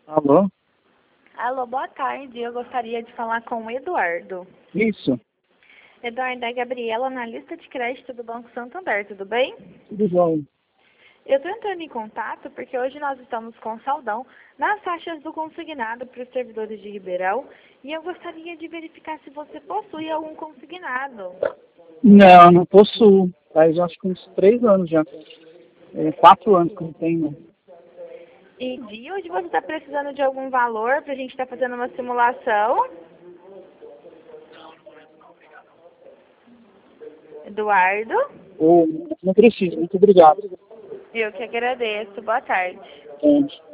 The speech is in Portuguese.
Alô? Alô, boa tarde. Eu gostaria de falar com o Eduardo. Isso, Eduardo, é a Gabriela, analista de crédito do Banco Santander, tudo bem? tudo bom. Eu estou entrando em contato porque hoje nós estamos com saldão nas taxas do consignado para os servidores de Ribeirão e eu gostaria de verificar se você possui algum consignado. Não, não possuo. Faz acho que uns 3 anos já. 4 anos que eu não tenho. E de hoje você está precisando de algum valor para a gente estar fazendo uma simulação? Eduardo, Ou não preciso, muito obrigado. eu que agradeço. Boa tarde. Entende?